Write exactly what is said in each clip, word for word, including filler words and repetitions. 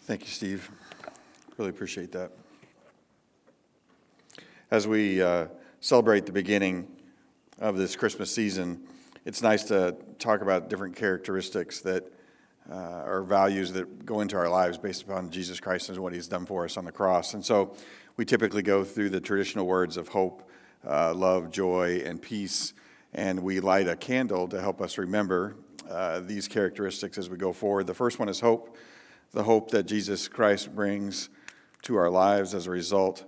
Thank you, Steve. Really appreciate that. As we uh, celebrate the beginning of this Christmas season, it's nice to talk about different characteristics that uh, are values that go into our lives based upon Jesus Christ and what he's done for us on the cross. And so we typically go through the traditional words of hope, uh, love, joy, and peace, and we light a candle to help us remember uh, these characteristics as we go forward. The first one is hope, the hope that Jesus Christ brings to our lives as a result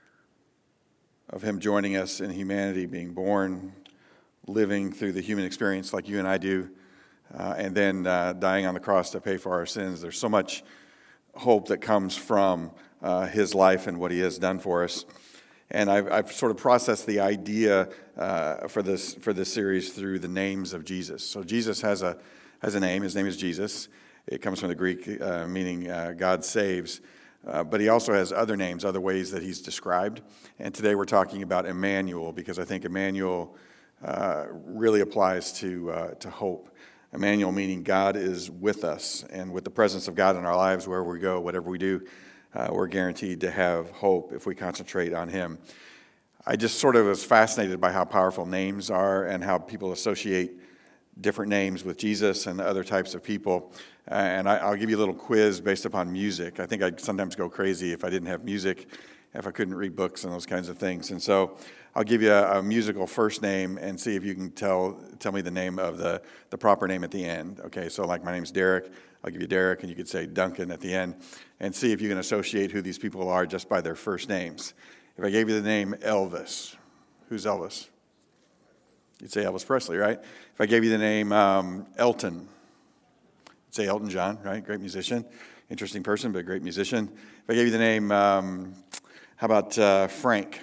of him joining us in humanity, being born, living through the human experience like you and I do, uh, and then uh, dying on the cross to pay for our sins. There's so much hope that comes from uh, his life and what he has done for us. And I've, I've sort of processed the idea uh, for this for this series through the names of Jesus. So Jesus has a has a name. His name is Jesus. It comes from the Greek uh, meaning uh, God saves. Uh, but he also has other names, other ways that he's described. And today we're talking about Emmanuel, because I think Emmanuel uh, really applies to uh, to hope. Emmanuel meaning God is with us. And with the presence of God in our lives, wherever we go, whatever we do, uh, we're guaranteed to have hope if we concentrate on him. I just sort of was fascinated by how powerful names are and how people associate different names with Jesus and other types of people. Uh, and I, I'll give you a little quiz based upon music. I think I'd sometimes go crazy if I didn't have music, if I couldn't read books and those kinds of things. And so I'll give you a, a musical first name and see if you can tell tell me the name of the, the proper name at the end. Okay, so like my name's Derek. I'll give you Derek, and you could say Duncan at the end, and see if you can associate who these people are just by their first names. If I gave you the name Elvis, who's Elvis? You'd say Elvis Presley, right? If I gave you the name um, Elton, you'd say Elton John, right? Great musician. Interesting person, but a great musician. If I gave you the name, um, how about uh, Frank?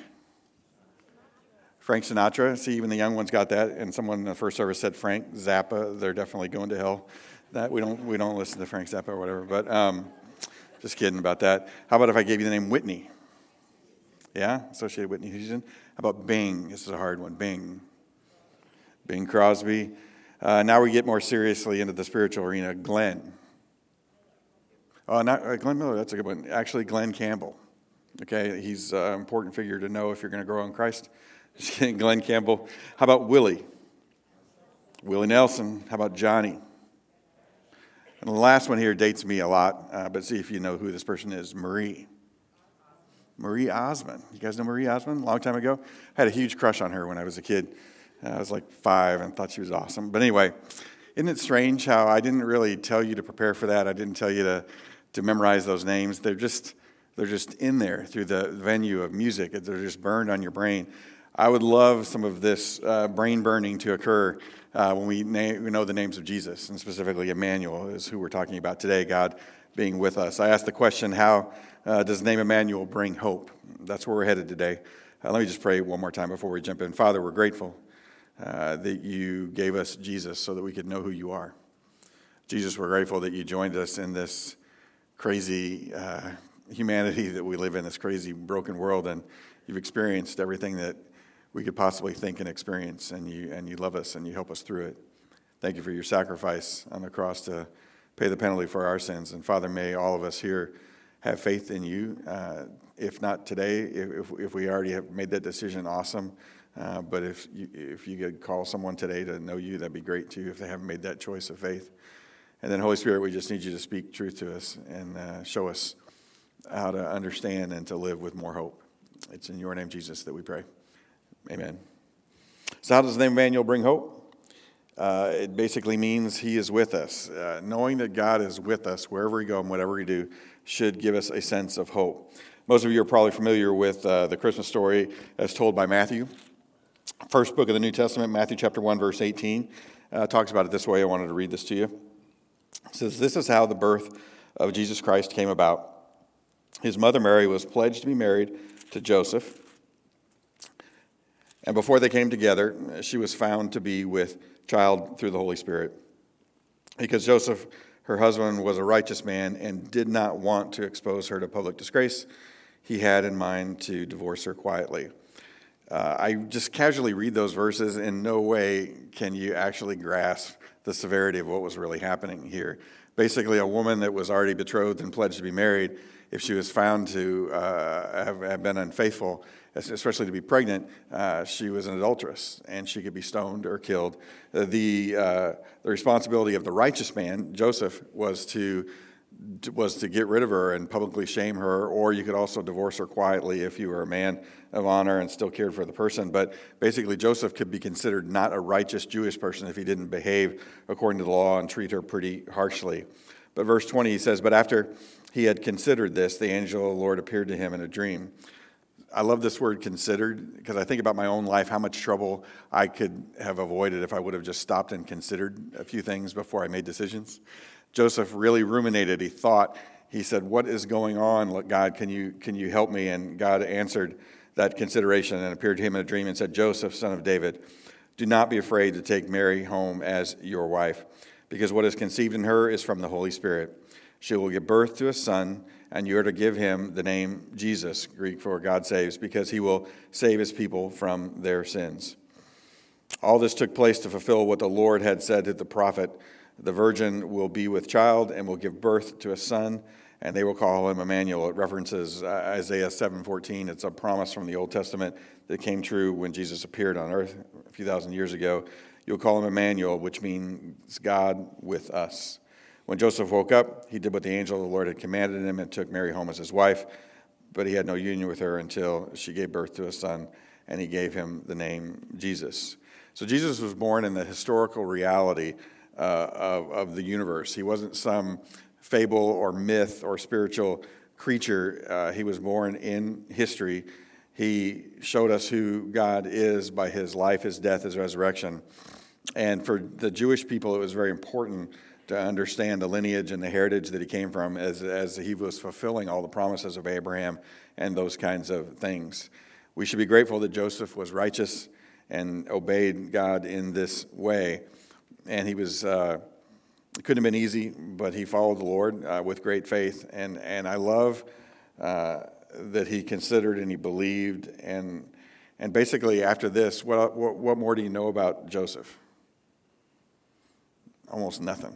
Frank Sinatra. See, even the young ones got that. And someone in the first service said Frank Zappa. They're definitely going to hell. That we don't we don't listen to Frank Zappa or whatever. But um, just kidding about that. How about if I gave you the name Whitney? Yeah, associated with Whitney Houston. How about Bing? This is a hard one. Bing. Bing Crosby. Uh, now we get more seriously into the spiritual arena. Glenn. Oh, not uh, Glenn Miller. That's a good one. Actually, Glenn Campbell. Okay, he's an important figure to know if you're going to grow in Christ. Just kidding. Glenn Campbell. How about Willie? Willie Nelson. How about Johnny? And the last one here dates me a lot, uh, but see if you know who this person is. Marie. Marie Osmond. You guys know Marie Osmond? A long time ago. I had a huge crush on her when I was a kid. I was like five and thought she was awesome. But anyway, isn't it strange how I didn't really tell you to prepare for that? I didn't tell you to, to memorize those names. They're just they're just in there through the venue of music. They're just burned on your brain. I would love some of this uh, brain burning to occur uh, when we, na- we know the names of Jesus, and specifically Emmanuel is who we're talking about today, God being with us. I asked the question, how uh, does the name Emmanuel bring hope? That's where we're headed today. Uh, let me just pray one more time before we jump in. Father, we're grateful Uh, that you gave us Jesus so that we could know who you are. Jesus, we're grateful that you joined us in this crazy uh, humanity that we live in, this crazy broken world, and you've experienced everything that we could possibly think and experience, and you and you love us and you help us through it. Thank you for your sacrifice on the cross to pay the penalty for our sins. And Father, may all of us here have faith in you. Uh, if not today, if, if we already have made that decision, awesome. Uh, but if you, if you could call someone today to know you, that'd be great too, if they haven't made that choice of faith. And then, Holy Spirit, we just need you to speak truth to us and uh, show us how to understand and to live with more hope. It's in your name, Jesus, that we pray. Amen. So how does the name Emmanuel bring hope? Uh, it basically means he is with us. Uh, knowing that God is with us wherever we go and whatever we do should give us a sense of hope. Most of you are probably familiar with uh, the Christmas story as told by Matthew. First book of the New Testament, Matthew chapter one, verse eighteen, uh, talks about it this way. I wanted to read this to you. It says, "This is how the birth of Jesus Christ came about. His mother Mary was pledged to be married to Joseph. And before they came together, she was found to be with child through the Holy Spirit. Because Joseph, her husband, was a righteous man and did not want to expose her to public disgrace, he had in mind to divorce her quietly." Uh, I just casually read those verses. In no way can you actually grasp the severity of what was really happening here. Basically, a woman that was already betrothed and pledged to be married, if she was found to uh, have, have been unfaithful, especially to be pregnant, uh, she was an adulteress, and she could be stoned or killed. Uh, the uh, the responsibility of the righteous man, Joseph, was to was to get rid of her and publicly shame her, or you could also divorce her quietly if you were a man of honor and still cared for the person. But basically, Joseph could be considered not a righteous Jewish person if he didn't behave according to the law and treat her pretty harshly. But verse twenty, he says, "But after he had considered this, the angel of the Lord appeared to him in a dream." I love this word considered, because I think about my own life, how much trouble I could have avoided if I would have just stopped and considered a few things before I made decisions. Joseph really ruminated. He thought, he said, "What is going on? Look, God, can you can you help me?" And God answered that consideration and appeared to him in a dream and said, "Joseph, son of David, do not be afraid to take Mary home as your wife, because what is conceived in her is from the Holy Spirit. She will give birth to a son, and you are to give him the name Jesus," Greek for God saves, "because he will save his people from their sins." All this took place to fulfill what the Lord had said to the prophet, "The virgin will be with child and will give birth to a son, and they will call him Emmanuel." It references uh, Isaiah seven fourteen. It's a promise from the Old Testament that came true when Jesus appeared on earth a few thousand years ago. "You'll call him Emmanuel," which means God with us. When Joseph woke up, he did what the angel of the Lord had commanded him and took Mary home as his wife, but he had no union with her until she gave birth to a son, and he gave him the name Jesus. So Jesus was born in the historical reality uh, of, of the universe. He wasn't some fable or myth or spiritual creature. Uh, he was born in history. He showed us who God is by his life, his death, his resurrection. And for the Jewish people, it was very important to understand the lineage and the heritage that he came from as, as he was fulfilling all the promises of Abraham and those kinds of things. We should be grateful that Joseph was righteous and obeyed God in this way. And he was, uh, it couldn't have been easy, but he followed the Lord uh, with great faith. And, and I love uh, that he considered and he believed. And, and basically after this, what, what, what more do you know about Joseph? Almost nothing.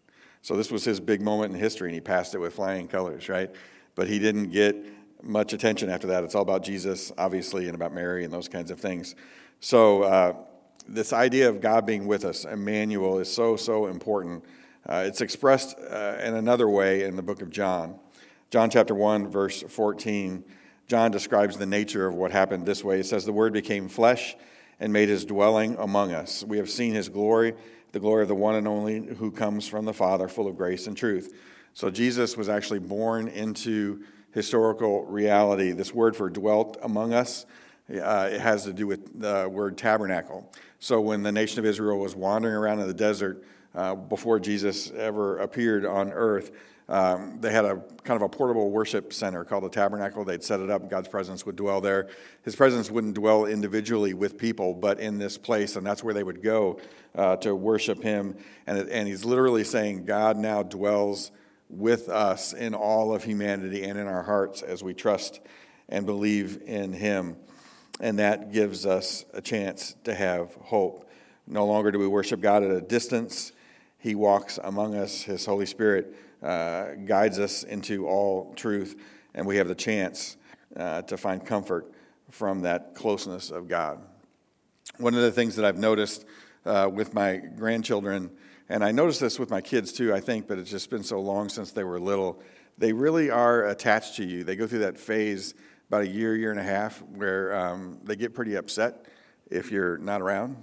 So this was his big moment in history, and he passed it with flying colors, right? But he didn't get much attention after that. It's all about Jesus, obviously, and about Mary and those kinds of things. So uh, this idea of God being with us, Emmanuel, is so, so important. Uh, it's expressed uh, in another way in the book of John. John chapter one, verse fourteen, John describes the nature of what happened this way. It says, "The Word became flesh and made his dwelling among us. We have seen his glory, the glory of the one and only who comes from the Father, full of grace and truth." So Jesus was actually born into historical reality. This word for dwelt among us, uh, it has to do with the word tabernacle. So when the nation of Israel was wandering around in the desert uh, before Jesus ever appeared on earth, Um, they had a kind of a portable worship center called the Tabernacle. They'd set it up. God's presence would dwell there. His presence wouldn't dwell individually with people, but in this place, and that's where they would go uh, to worship him. And, it, and he's literally saying God now dwells with us in all of humanity and in our hearts as we trust and believe in him. And that gives us a chance to have hope. No longer do we worship God at a distance. He walks among us. His Holy Spirit Uh, guides us into all truth, and we have the chance uh, to find comfort from that closeness of God. One of the things that I've noticed uh, with my grandchildren, and I noticed this with my kids too, I think, but it's just been so long since they were little, they really are attached to you. They go through that phase about a year, year and a half, where um, they get pretty upset if you're not around.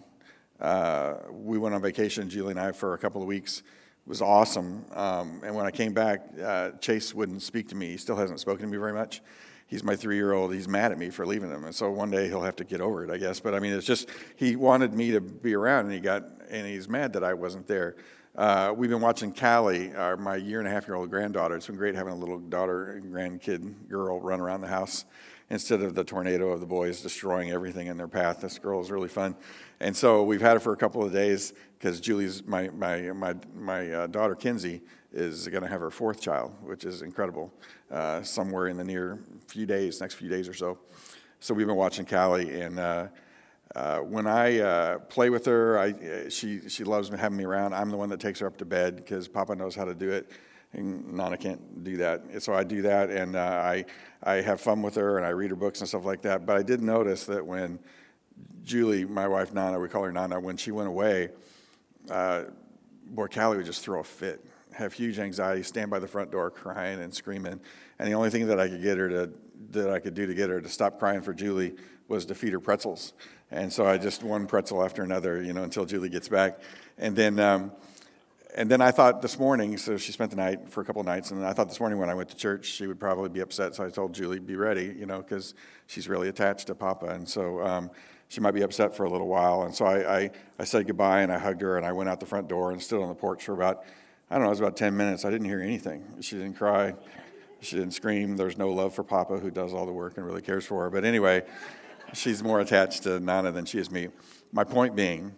Uh, we went on vacation, Julie and I, for a couple of weeks. It was awesome. Um, and when I came back, uh, Chase wouldn't speak to me. He still hasn't spoken to me very much. He's my three-year-old. He's mad at me for leaving him. And so one day he'll have to get over it, I guess. But I mean, it's just, he wanted me to be around, and he got, and he's mad that I wasn't there. Uh, we've been watching Callie, our, my year and a half year old granddaughter. It's been great having a little daughter and grandkid girl run around the house instead of the tornado of the boys destroying everything in their path. This girl is really fun. And so we've had her for a couple of days because Julie's, my my my my uh, daughter Kinsey is going to have her fourth child, which is incredible, uh, somewhere in the near few days, next few days or so. So we've been watching Callie, and uh, uh, when I uh, play with her, I, she she loves having me around. I'm the one that takes her up to bed because Papa knows how to do it, and Nana can't do that. And so I do that, and uh, I I have fun with her, and I read her books and stuff like that. But I did notice that when Julie, my wife Nana, we call her Nana, when she went away, uh, boy, Callie would just throw a fit, have huge anxiety, stand by the front door crying and screaming. And the only thing that I could get her to, that I could do to get her to stop crying for Julie was to feed her pretzels. And so I just one pretzel after another, you know, until Julie gets back. And then, um, and then I thought this morning, so she spent the night for a couple of nights, and I thought this morning when I went to church, she would probably be upset. So I told Julie, be ready, you know, because she's really attached to Papa. And so um, she might be upset for a little while. And so I, I, I said goodbye, and I hugged her, and I went out the front door and stood on the porch for about, I don't know, it was about ten minutes. I didn't hear anything. She didn't cry. She didn't scream. There's no love for Papa, who does all the work and really cares for her. But anyway, she's more attached to Nana than she is me. My point being,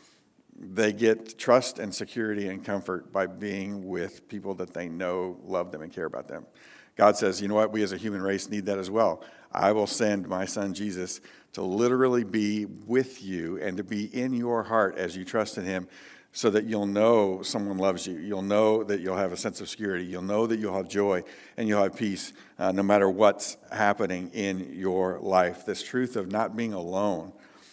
they get trust and security and comfort by being with people that they know love them and care about them. God says, you know what? We as a human race need that as well. I will send my son Jesus to literally be with you and to be in your heart as you trust in him, so that you'll know someone loves you. You'll know that you'll have a sense of security. You'll know that you'll have joy and you'll have peace uh, no matter what's happening in your life. This truth of not being alone,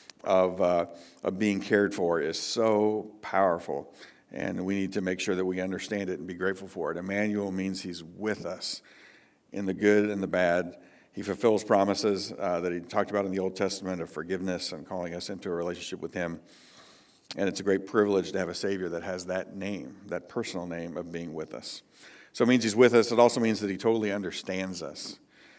of uh, of being cared for, is so powerful. And we need to make sure that we understand it and be grateful for it. Emmanuel means he's with us in the good and the bad. He fulfills promises uh, that he talked about in the Old Testament of forgiveness and calling us into a relationship with him. And it's a great privilege to have a Savior that has that name, that personal name of being with us. So it means he's with us. It also means that he totally understands us.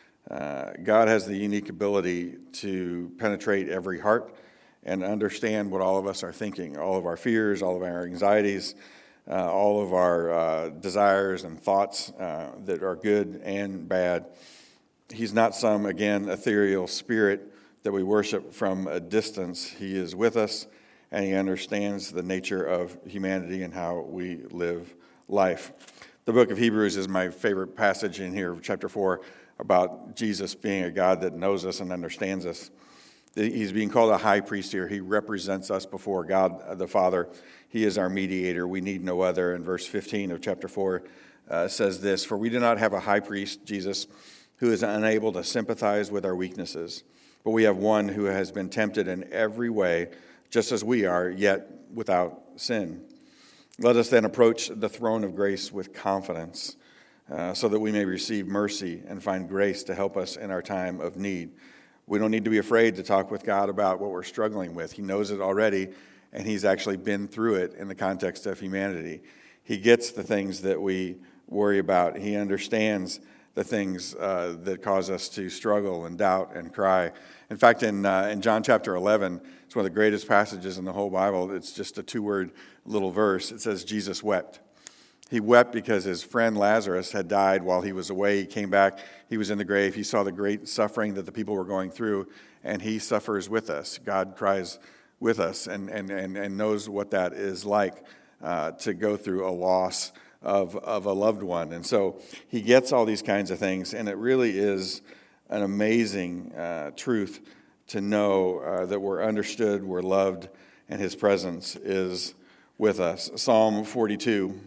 Uh, God has the unique ability to penetrate every heart and understand what all of us are thinking, all of our fears, all of our anxieties, uh, all of our uh, desires and thoughts uh, that are good and bad. He's not some, again, ethereal spirit that we worship from a distance. He is with us, and he understands the nature of humanity and how we live life. The book of Hebrews is my favorite passage in here, chapter four, about Jesus being a God that knows us and understands us. He's being called a high priest here. He represents us before God the Father. He is our mediator. We need no other. And verse fifteen of chapter four uh, says this, "For we do not have a high priest, Jesus, who is unable to sympathize with our weaknesses, but we have one who has been tempted in every way, just as we are, yet without sin. Let us then approach the throne of grace with confidence, uh, so that we may receive mercy and find grace to help us in our time of need." We don't need to be afraid to talk with God about what we're struggling with. He knows it already, and he's actually been through it in the context of humanity. He gets the things that we worry about. He understands the things uh, that cause us to struggle and doubt and cry. In fact, in uh, in John chapter eleven, it's one of the greatest passages in the whole Bible. It's just a two-word little verse. It says, Jesus wept. He wept because his friend Lazarus had died while he was away. He came back. He was in the grave. He saw the great suffering that the people were going through, and he suffers with us. God cries with us and, and, and, and knows what that is like uh, to go through a loss of, of a loved one. And so he gets all these kinds of things, and it really is an amazing uh, truth to know uh, that we're understood, we're loved, and his presence is with us. Psalm forty-two.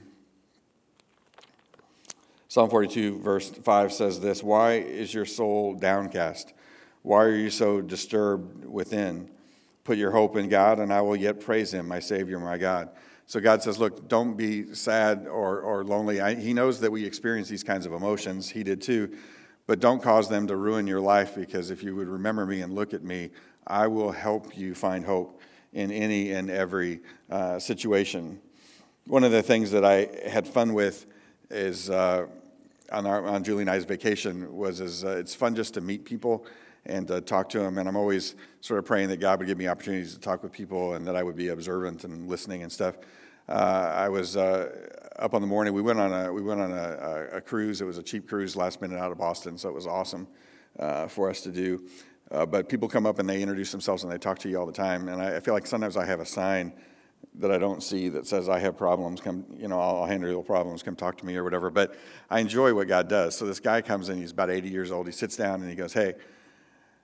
Psalm forty-two, verse five says this, "Why is your soul downcast? Why are you so disturbed within? Put your hope in God, and I will yet praise him, my Savior, my God." So God says, look, don't be sad or, or lonely. I, he knows that we experience these kinds of emotions. He did too. But don't cause them to ruin your life, because if you would remember me and look at me, I will help you find hope in any and every uh, situation. One of the things that I had fun with is uh, on, our, on Julie and I's vacation was is, uh, it's fun just to meet people and uh, talk to them. And I'm always sort of praying that God would give me opportunities to talk with people and that I would be observant and listening and stuff. Uh, I was uh, up on the morning. We went on a we went on a, a, a cruise. It was a cheap cruise, last minute out of Boston, so it was awesome uh, for us to do. Uh, but people come up and they introduce themselves and they talk to you all the time. And I, I feel like sometimes I have a sign that I don't see that says I have problems. Come, you know, I'll handle your problems. Come talk to me or whatever. But I enjoy what God does. So this guy comes in. He's about eighty years old. He sits down and he goes, "Hey,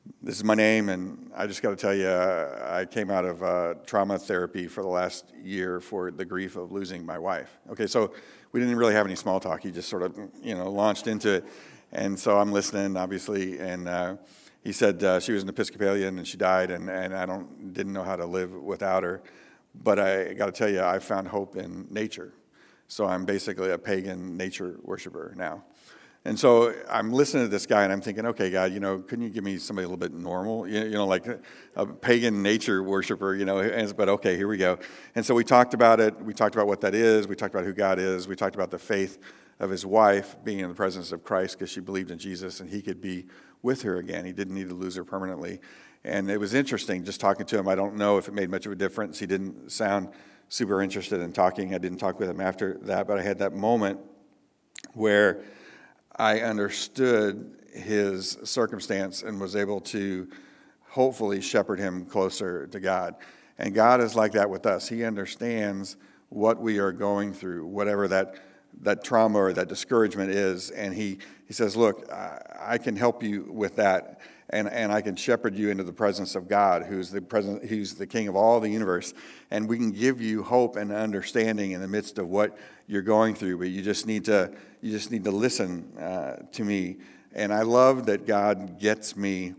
This is my name, and I just got to tell you, uh, I came out of uh, trauma therapy for the last year for the grief of losing my wife. Okay, so we didn't really have any small talk. He just sort of, you know, launched into it. And so I'm listening, obviously, and uh, he said uh, she was an Episcopalian and she died, and, and I don't didn't know how to live without her. But I got to tell you, I found hope in nature. So I'm basically a pagan nature worshiper now. And so I'm listening to this guy, and I'm thinking, okay, God, you know, couldn't you give me somebody a little bit normal? You, you know, like a, a pagan nature worshiper, you know, and, but okay, here we go. And so we talked about it. We talked about what that is. We talked about who God is. We talked about the faith of his wife being in the presence of Christ because she believed in Jesus, and he could be with her again. He didn't need to lose her permanently. And it was interesting just talking to him. I don't know if it made much of a difference. He didn't sound super interested in talking. I didn't talk with him after that, but I had that moment where I understood his circumstance and was able to hopefully shepherd him closer to God. And God is like that with us. He understands what we are going through, whatever that that trauma or that discouragement is. And he, he says, look, I, I can help you with that. And, and I can shepherd you into the presence of God, who's the present, who's the King of all the universe. And we can give you hope and understanding in the midst of what you're going through. But you just need to you just need to listen uh, to me. And I love that God gets me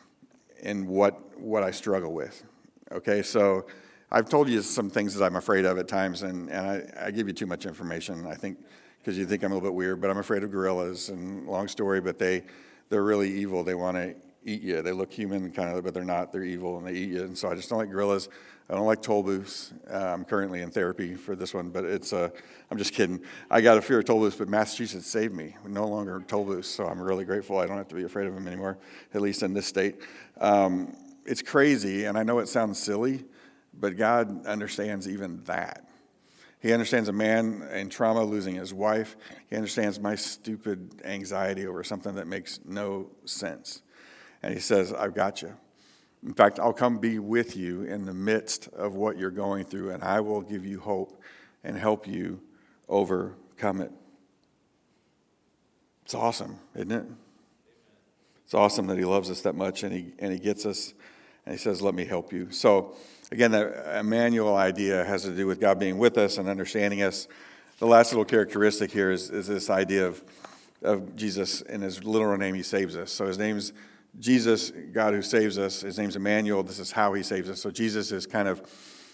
in what what I struggle with. Okay, so I've told you some things that I'm afraid of at times, and, and I, I give you too much information, I think, because you think I'm a little bit weird. But I'm afraid of gorillas. And long story, but they they're really evil. They want to eat you. They look human, kind of, but they're not. They're evil, and they eat you. And so I just don't like gorillas. I don't like toll booths. Uh, I'm currently in therapy for this one, but it's. Uh, I'm just kidding. I got a fear of toll booths, but Massachusetts saved me. We're no longer toll booths, so I'm really grateful. I don't have to be afraid of them anymore, at least in this state. Um, it's crazy, and I know it sounds silly, but God understands even that. He understands a man in trauma losing his wife. He understands my stupid anxiety over something that makes no sense. And he says, I've got you. In fact, I'll come be with you in the midst of what you're going through, and I will give you hope and help you overcome it. It's awesome, isn't it? It's awesome that he loves us that much, and he and he gets us, and he says, let me help you. So, again, the Emmanuel idea has to do with God being with us and understanding us. The last little characteristic here is, is this idea of, of Jesus. In his literal name, he saves us. So his name's Jesus, God who saves us. His name's Emmanuel. This is how he saves us. So Jesus is kind of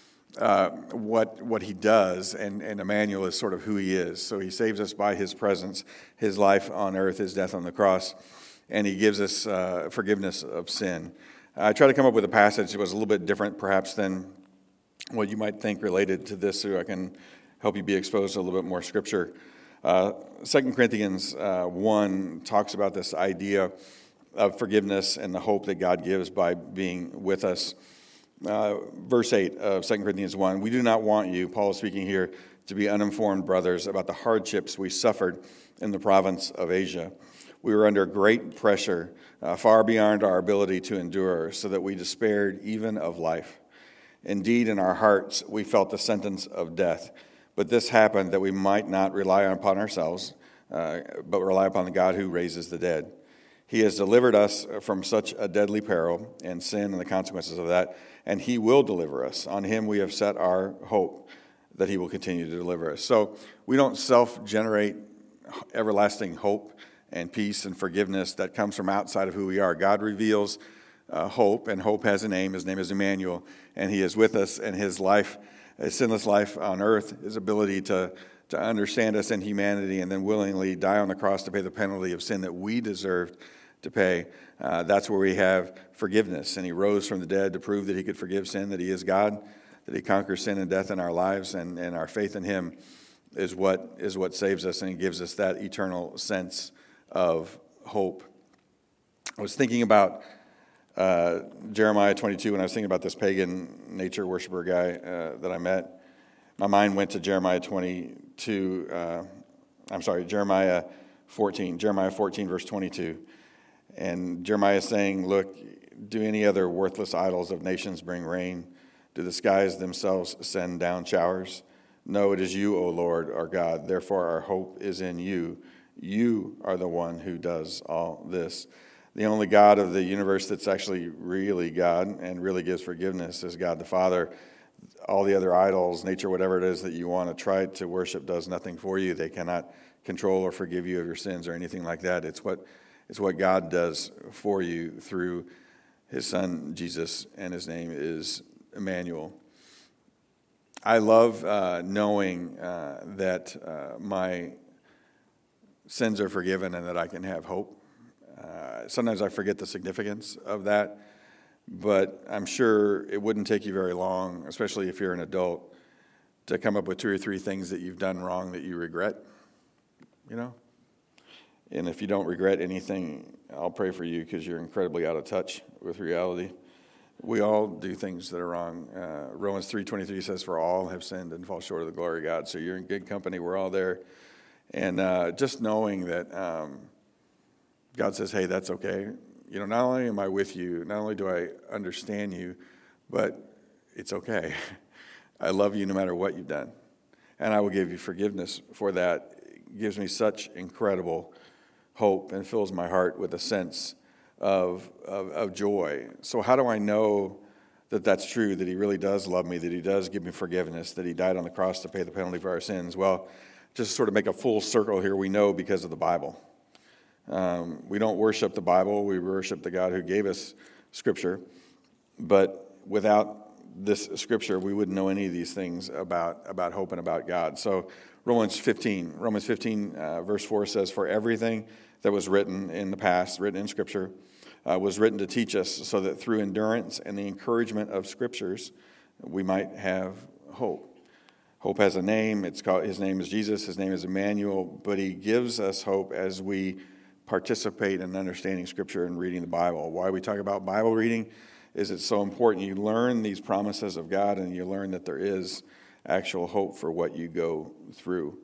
uh, what what he does, and, and Emmanuel is sort of who he is. So he saves us by his presence, his life on earth, his death on the cross, and he gives us uh, forgiveness of sin. I tried to come up with a passage that was a little bit different, perhaps, than what you might think related to this, so I can help you be exposed to a little bit more scripture. Uh, Second Corinthians uh, one talks about this idea of forgiveness and the hope that God gives by being with us. Uh, verse eight of Second Corinthians one, we do not want you, Paul is speaking here, to be uninformed, brothers, about the hardships we suffered in the province of Asia. We were under great pressure, uh, far beyond our ability to endure, so that we despaired even of life. Indeed, in our hearts, we felt the sentence of death. But this happened that we might not rely upon ourselves, uh, but rely upon the God who raises the dead. He has delivered us from such a deadly peril and sin and the consequences of that, and he will deliver us. On him we have set our hope that he will continue to deliver us. So we don't self-generate everlasting hope and peace and forgiveness that comes from outside of who we are. God reveals uh, hope, and hope has a name. His name is Emmanuel, and he is with us, and his life, his sinless life on earth, his ability to to understand us in humanity and then willingly die on the cross to pay the penalty of sin that we deserved to pay. Uh, that's where we have forgiveness. And he rose from the dead to prove that he could forgive sin, that he is God, that he conquers sin and death in our lives, and, and our faith in him is what is what saves us, and he gives us that eternal sense of hope. I was thinking about uh, Jeremiah twenty-two when I was thinking about this pagan nature worshiper guy uh, that I met. My mind went to Jeremiah twenty-two, uh, I'm sorry, Jeremiah fourteen, Jeremiah fourteen, verse twenty-two. And Jeremiah is saying, look, do any other worthless idols of nations bring rain? Do the skies themselves send down showers? No, it is you, O Lord, our God. Therefore, our hope is in you. You are the one who does all this. The only God of the universe that's actually really God and really gives forgiveness is God the Father. All the other idols, nature, whatever it is that you want to try to worship does nothing for you. They cannot control or forgive you of your sins or anything like that. It's what, it's what God does for you through his son, Jesus, and his name is Emmanuel. I love uh, knowing uh, that uh, my sins are forgiven and that I can have hope. Uh, sometimes I forget the significance of that, but I'm sure it wouldn't take you very long, especially if you're an adult, to come up with two or three things that you've done wrong that you regret, you know? And if you don't regret anything, I'll pray for you because you're incredibly out of touch with reality. We all do things that are wrong. Uh, Romans three twenty-three says, for all have sinned and fall short of the glory of God. So you're in good company. We're all there. And uh, just knowing that um, God says, hey, that's okay. You know, not only am I with you, not only do I understand you, but it's okay. I love you no matter what you've done. And I will give you forgiveness for that. It gives me such incredible hope and fills my heart with a sense of, of, of joy. So how do I know that that's true, that he really does love me, that he does give me forgiveness, that he died on the cross to pay the penalty for our sins? Well, just to sort of make a full circle here, we know because of the Bible. Um, we don't worship the Bible. We worship the God who gave us Scripture. But without this Scripture, we wouldn't know any of these things about, about hope and about God. So Romans fifteen, Romans fifteen, uh, verse four says, for everything that was written in the past, written in Scripture, uh, was written to teach us so that through endurance and the encouragement of Scriptures, we might have hope. Hope has a name. It's called, his name is Jesus. His name is Emmanuel. But he gives us hope as we participate in understanding Scripture and reading the Bible. Why we talk about Bible reading is it's so important. You learn these promises of God and you learn that there is actual hope for what you go through.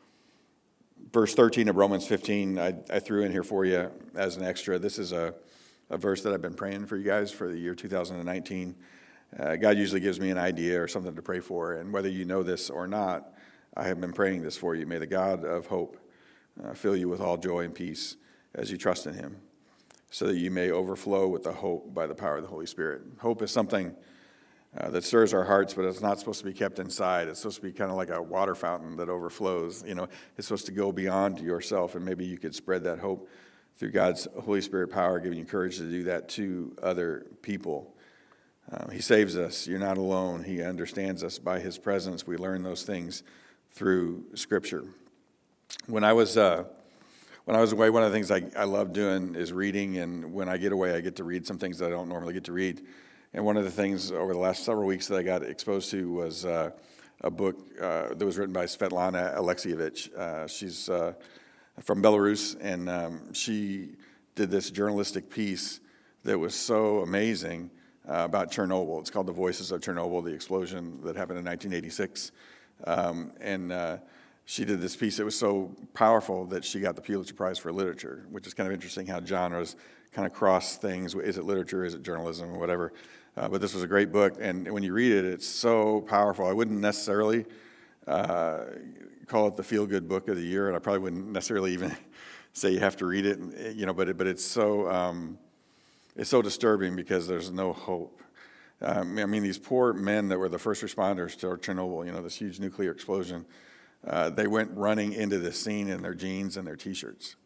Verse thirteen of Romans fifteen, I, I threw in here for you as an extra. This is a, a verse that I've been praying for you guys for the year two thousand nineteen. Uh, God usually gives me an idea or something to pray for, and whether you know this or not, I have been praying this for you. May the God of hope uh, fill you with all joy and peace as you trust in him, so that you may overflow with the hope by the power of the Holy Spirit. Hope is something uh, that stirs our hearts, but it's not supposed to be kept inside. It's supposed to be kind of like a water fountain that overflows. You know, it's supposed to go beyond yourself, and maybe you could spread that hope through God's Holy Spirit power, giving you courage to do that to other people. Um, he saves us. You're not alone. He understands us by his presence. We learn those things through Scripture. When I was uh, when I was away, one of the things I, I love doing is reading, and when I get away, I get to read some things that I don't normally get to read. And one of the things over the last several weeks that I got exposed to was uh, a book uh, that was written by Svetlana Alexievich. Uh, she's uh, from Belarus, and um, she did this journalistic piece that was so amazing uh, about Chernobyl. It's called The Voices of Chernobyl, the explosion that happened in nineteen eighty-six. Um, and uh, she did this piece that was so powerful that she got the Pulitzer Prize for Literature, which is kind of interesting how genres kind of cross things. Is it literature? Is it journalism? Or whatever. Uh, but this was a great book, and when you read it, it's so powerful. I wouldn't necessarily uh, call it the feel-good book of the year, and I probably wouldn't necessarily even say you have to read it, you know. But it, but it's so um, it's so disturbing because there's no hope. Um, I mean, these poor men that were the first responders to Chernobyl, you know, this huge nuclear explosion. Uh, they went running into the scene in their jeans and their T-shirts.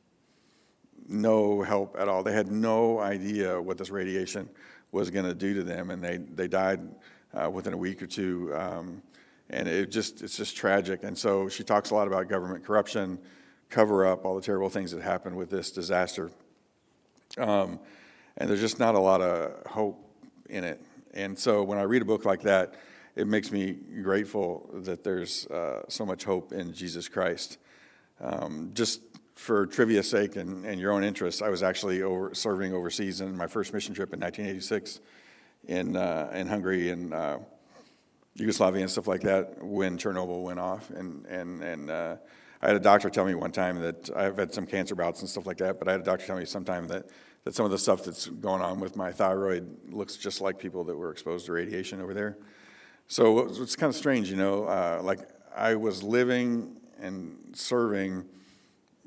No help at all. They had no idea what this radiation was going to do to them, and they they died uh, within a week or two. Um, and it just it's just tragic. And so she talks a lot about government corruption, cover up, all the terrible things that happened with this disaster. Um, and there's just not a lot of hope in it. And so when I read a book like that, it makes me grateful that there's uh, so much hope in Jesus Christ. Um, just for trivia's sake and, and your own interest, I was actually over, serving overseas in my first mission trip in nineteen eighty-six in uh, in Hungary and uh, Yugoslavia and stuff like that when Chernobyl went off. And and and uh, I had a doctor tell me one time that I've had some cancer bouts and stuff like that, but I had a doctor tell me sometime that that some of the stuff that's going on with my thyroid looks just like people that were exposed to radiation over there. So it's kind of strange, you know, uh, like I was living and serving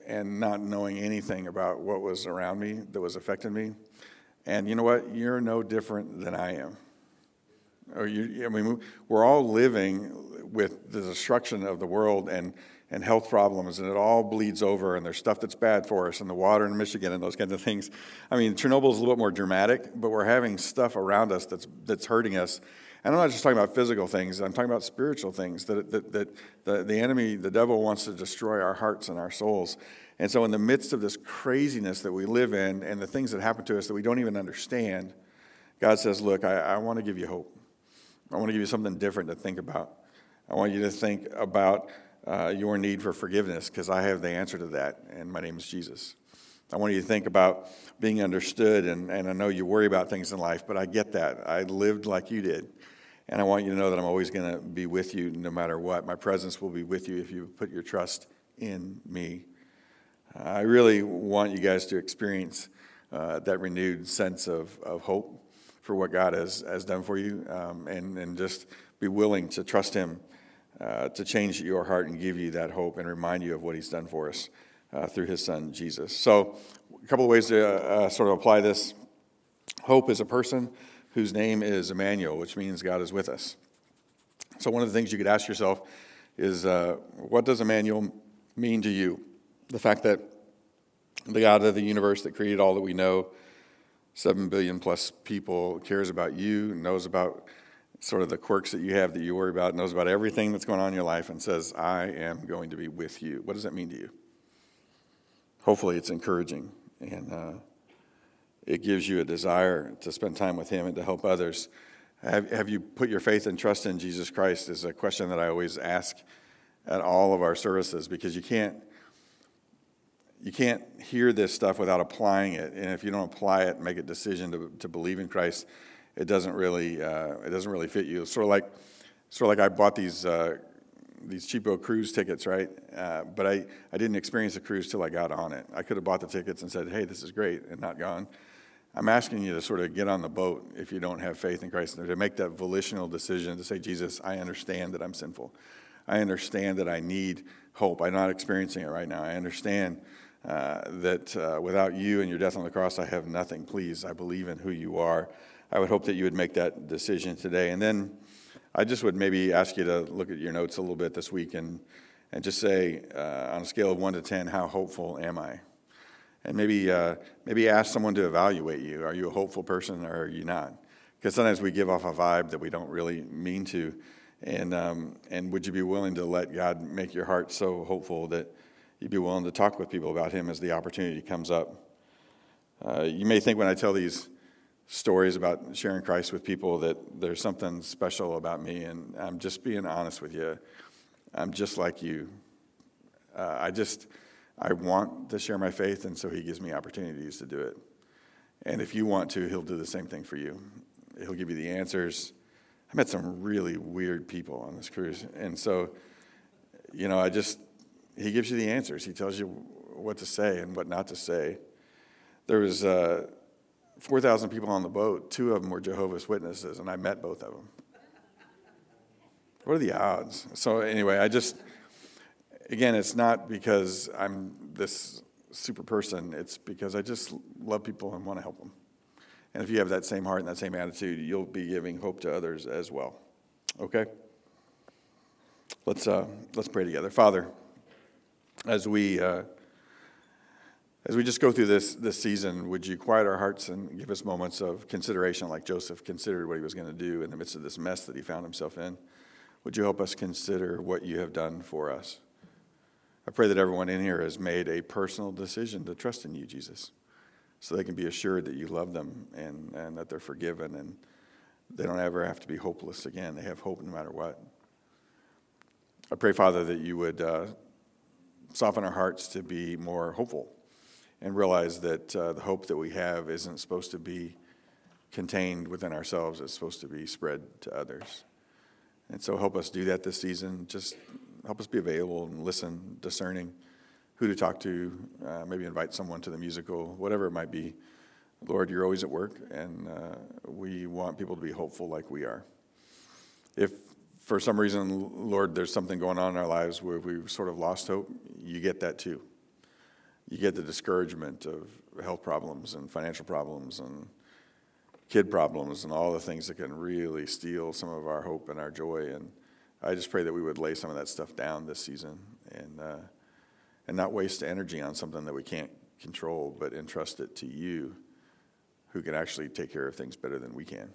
and not knowing anything about what was around me that was affecting me. And you know what? You're no different than I am. Or you, I mean, we're all living with the destruction of the world and, and health problems, and it all bleeds over, and there's stuff that's bad for us, and the water in Michigan and those kinds of things. I mean, Chernobyl's a little bit more dramatic, but we're having stuff around us that's that's hurting us. And I'm not just talking about physical things. I'm talking about spiritual things, that, that, that the, the enemy, the devil, wants to destroy our hearts and our souls. And so in the midst of this craziness that we live in and the things that happen to us that we don't even understand, God says, look, I, I want to give you hope. I want to give you something different to think about. I want you to think about uh, your need for forgiveness, because I have the answer to that, and my name is Jesus. I want you to think about being understood, and, and I know you worry about things in life, but I get that. I lived like you did. And I want you to know that I'm always going to be with you no matter what. My presence will be with you if you put your trust in me. I really want you guys to experience uh, that renewed sense of, of hope for what God has, has done for you, um, and, and just be willing to trust him uh, to change your heart and give you that hope and remind you of what he's done for us uh, through his son, Jesus. So a couple of ways to uh, sort of apply this. Hope is a person whose name is Emmanuel, which means God is with us. So one of the things you could ask yourself is, uh, what does Emmanuel mean to you? The fact that the God of the universe that created all that we know, seven billion plus people, cares about you, knows about sort of the quirks that you have that you worry about, knows about everything that's going on in your life, and says, I am going to be with you. What does that mean to you? Hopefully it's encouraging, and uh, it gives you a desire to spend time with him and to help others. Have, have you put your faith and trust in Jesus Christ is a question that I always ask at all of our services, because you can't you can't hear this stuff without applying it. And if you don't apply it and make a decision to, to believe in Christ, it doesn't really uh, it doesn't really fit you. It's sort of like sort of like I bought these uh, these cheapo cruise tickets, right? Uh, but I, I didn't experience the cruise till I got on it. I could have bought the tickets and said, hey, this is great, and not gone. I'm asking you to sort of get on the boat if you don't have faith in Christ, to make that volitional decision to say, Jesus, I understand that I'm sinful. I understand that I need hope. I'm not experiencing it right now. I understand uh, that uh, without you and your death on the cross, I have nothing. Please, I believe in who you are. I would hope that you would make that decision today. And then I just would maybe ask you to look at your notes a little bit this week and, and just say, uh, on a scale of one to ten, how hopeful am I? And maybe uh, maybe ask someone to evaluate you. Are you a hopeful person, or are you not? Because sometimes we give off a vibe that we don't really mean to. And um, and would you be willing to let God make your heart so hopeful that you'd be willing to talk with people about him as the opportunity comes up? Uh, you may think when I tell these stories about sharing Christ with people that there's something special about me, and I'm just being honest with you. I'm just like you. Uh, I just... I want to share my faith, and so he gives me opportunities to do it. And if you want to, he'll do the same thing for you. He'll give you the answers. I met some really weird people on this cruise. And so, you know, I just, he gives you the answers. He tells you what to say and what not to say. There was uh, four thousand people on the boat. Two of them were Jehovah's Witnesses, and I met both of them. What are the odds? So anyway, I just... Again, it's not because I'm this super person. It's because I just love people and want to help them. And if you have that same heart and that same attitude, you'll be giving hope to others as well. Okay? Let's uh, let's pray together. Father, as we uh, as we just go through this this season, would you quiet our hearts and give us moments of consideration, like Joseph considered what he was going to do in the midst of this mess that he found himself in? Would you help us consider what you have done for us? I pray that everyone in here has made a personal decision to trust in you, Jesus, so they can be assured that you love them and, and that they're forgiven and they don't ever have to be hopeless again. They have hope no matter what. I pray, Father, that you would uh, soften our hearts to be more hopeful and realize that uh, the hope that we have isn't supposed to be contained within ourselves. It's supposed to be spread to others. And so help us do that this season. Just help us be available and listen, discerning who to talk to, uh, maybe invite someone to the musical, whatever it might be. Lord, you're always at work, and uh, we want people to be hopeful like we are. If for some reason, Lord, there's something going on in our lives where we've sort of lost hope, you get that too. you get the discouragement of health problems and financial problems and kid problems and all the things that can really steal some of our hope and our joy. And I just pray that we would lay some of that stuff down this season and uh, and not waste energy on something that we can't control, but entrust it to you, who can actually take care of things better than we can.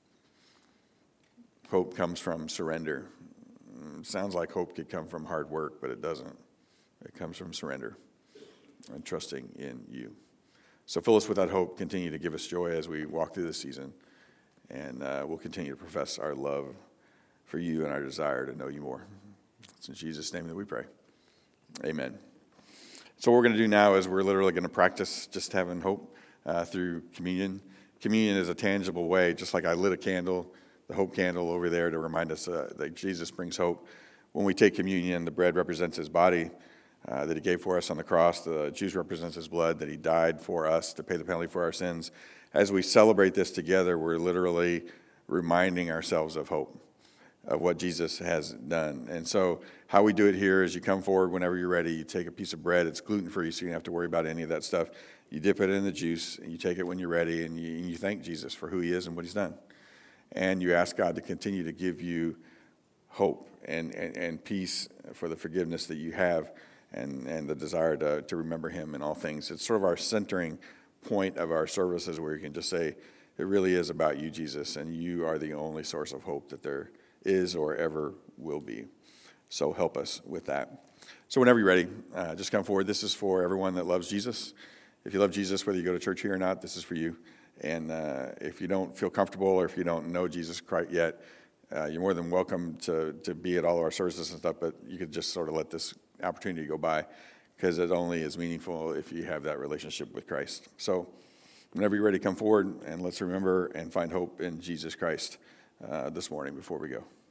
Hope comes from surrender. It sounds like hope could come from hard work, but it doesn't. It comes from surrender and trusting in you. So fill us with that hope. Continue to give us joy as we walk through this season. And uh, we'll continue to profess our love for you and our desire to know you more. It's in Jesus' name that we pray. Amen. So what we're going to do now is we're literally going to practice just having hope uh, through communion. Communion is a tangible way, just like I lit a candle, the hope candle over there to remind us uh, that Jesus brings hope. When we take communion, the bread represents his body uh, that he gave for us on the cross. The juice represents his blood that he died for us to pay the penalty for our sins. As we celebrate this together, we're literally reminding ourselves of hope, of what Jesus has done. And so how we do it here is you come forward whenever you're ready. You take a piece of bread. It's gluten-free, so you don't have to worry about any of that stuff. You dip it in the juice, and you take it when you're ready, and you, and you thank Jesus for who he is and what he's done. And you ask God to continue to give you hope and, and, and peace for the forgiveness that you have and, and the desire to, to remember him in all things. It's sort of our centering point of our services where you can just say, it really is about you, Jesus, and you are the only source of hope that there is or ever will be. So help us with that. So whenever you're ready, uh, just come forward. This is for everyone that loves Jesus. If you love Jesus, whether you go to church here or not, this is for you. And uh, if you don't feel comfortable or if you don't know Jesus Christ yet, uh, you're more than welcome to, to be at all of our services and stuff, but you could just sort of let this opportunity go by because it only is meaningful if you have that relationship with Christ. So whenever you're ready, come forward and let's remember and find hope in Jesus Christ uh, this morning before we go.